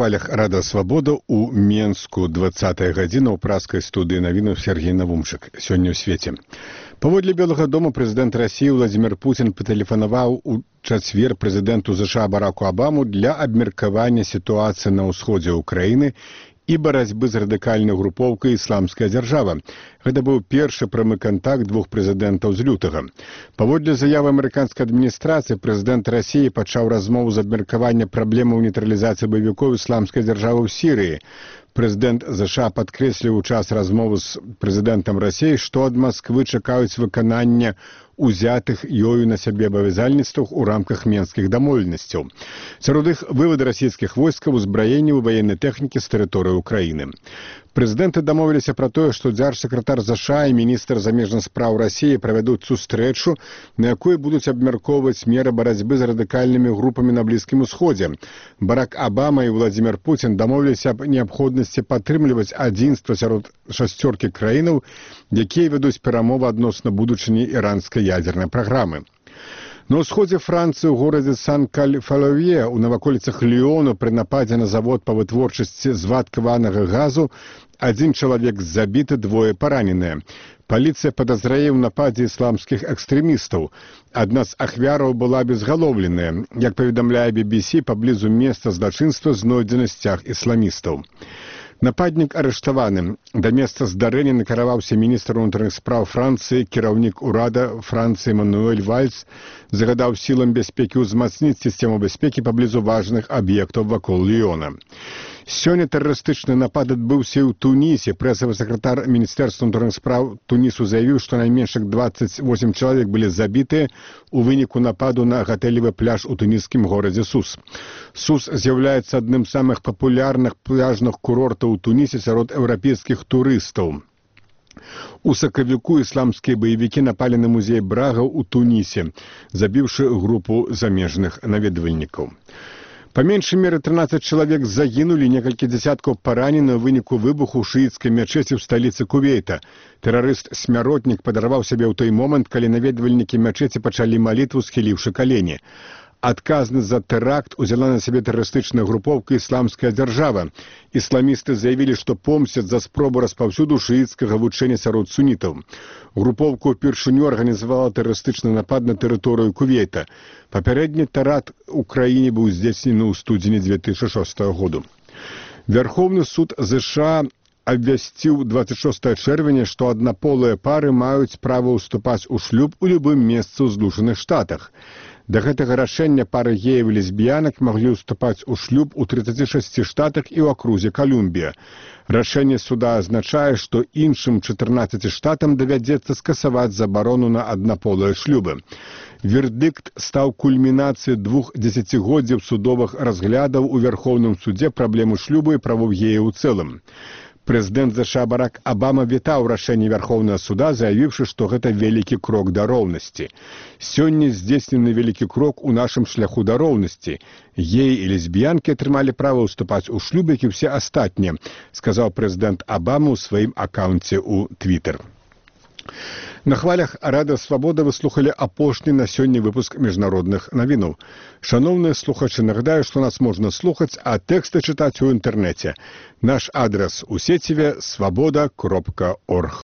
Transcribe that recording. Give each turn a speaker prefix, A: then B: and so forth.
A: хвалях Рада Свабода у Менску 20-я гадзіна ў праскай студыі навінаў Сергей Навумчык. Сёння ў свеце. Паводле Белага дома прэзідэнт Расіі Владзімір Пуцін патэлефанаваў у чацвер прэзідэнту ЗША Бараку Абаму для абмеркавання сітуацыі на ўсходзе ўкраіны і барацьбы з радыкальнай групоўкай «Ісламская дзяржава». Гэта быў першы прамы кантакт двух прэзідэнтаў з лютага. Паводле заявы амерыканскай адміністрацыі, прэзідэнт Расіі пачаў размову з абмеркавання праблемаў нейтралізацыі баевікоў «Ісламскай дзяржавы» ў Сірыі. Прэзідэнт ЗША падкрэсліў у час размовы з прэзідэнтам Расіі, што ад Масквы чакаюць выканання узятых ёю на сябе абавязальніцтваў у рамках менскіх дамоўленасцяў. Сярод іх вывад расійскіх войскаў, узбраенняў і ваеннай тэхнікі з тэрыторыі ўкраіны. Прэзідэнты дамовіліся пра тое, што дзяржсакратар ЗША і міністр замежных спраў Расіі правядуць сустрэчу, на якой будуць абмяркоўваць меры барацьбы з радыкальнымі групамі на Блізкім Усходзе. Барак Абама і Владзімір Пуцін дамовіліся аб неабходнасці падтрымліваць адзінства сярод шасцёркі краінаў, якія вядуць перамовы адносна будучыні іранскай ядзернай праграмы. На ўсходзе Францыі ў горадзе Сан-Каль-Фалавье у наваколіцах Ліону пры нападзе на завод па вытворчасці звадкаванага газу адзін чалавек забіты, двое параненыя. Паліцыя падазрае ў нападзе ісламскіх экстрэмістаў. Адна з ахвяраў была безгалоўленая. Як паведамляе BBC, паблізу месца злачынства знойдзены сцяг ісламістаў. Нападнік арыштаваны. Да месца здарэння накіраваўся міністр унутраных спраў Францыі, кіраўнік урада Францыі Мануэль Вальц загадаў сілам бяспекі ўзмацніць сістэму бяспекі паблізу важных аб'ектаў вакол Ліёна. Сёння тэрарыстычны напад адбыўся і ў Тунісе. Прэсавы сакратар Міністэрства ўнутраных спраў Тунісу заявіў, што найменш 28 чалавек былі забітыя у выніку нападу на гатэлевы пляж у туніскім горадзе Сус. Сус з'яўляецца адным з самых папулярных пляжных курортаў у Тунісе сярод еўрапейскіх турыстаў. У сакавіку ісламскія баевікі напалі на музей Брага ў Тунісе, забіўшы групу замежных наведвальнікаў. Па меншай меры 13 чалавек загінулі, некалькі дзясяткаў паранены ў выніку выбуху ў шыіцкай мячэці ў сталіцы Кувейта. Тэрарыст-смяротнік падарваў сябе ў той момант, калі наведвальнікі мячэці пачалі малітву, схіліўшы калені. Адказнасць за тэракт узяла на сябе тэрарыстычная групоўка «Ісламская дзяржава». Ісламісты заявілі, што помсцяць за спробу распаўсюду шыіцкага вучэння сярод сунітаў. Групоўка ўпершыню арганізавала тэрарыстычны напад на тэрыторыю Кувейта. Папярэдні тэракт у краіне быў здзейснены ў студзені 2006 году. Вярхоўны суд ЗША абвясціў 26 чэрвеня, што аднаполыя пары маюць права ўступаць у шлюб у любым месцы ў Злучаных Штатах. Да гэтага рашэння пары геяў і лесбіянак маглі ўступаць у шлюб у 36 штатах і ў акрузе Калумбія. Рашэнне суда азначае, што іншым 14 штатам давядзецца скасаваць забарону на аднаполыя шлюбы. Вердыкт стаў кульмінацыяй 2 дзесяцігоддзяў судовых разглядаў у Вярхоўным судзе праблемы шлюбу і правоў геяў у цэлым. Прэзідэнт ЗША Барак Абама вітаў рашэнне Вярхоўнага суда, заявіўшы, што гэта вялікі крок да роўнасці. Сёння здзейснены вялікі крок у нашым шляху да роўнасці. Геі і лесбіянкі атрымалі права ўступаць у шлюб, як і ўсе астатнія, сказаў прэзідэнт Абама ў сваім акаунце ў Твіттер. На хвалях Рада Свабода вы слухалі апошні на сёння выпуск міжнародных навінаў. Шаноўныя слухачы, нагадаю, што нас можна слухаць, а тэксты чытаць у інтэрнэце. Наш адрас у сеціве свабода.орг.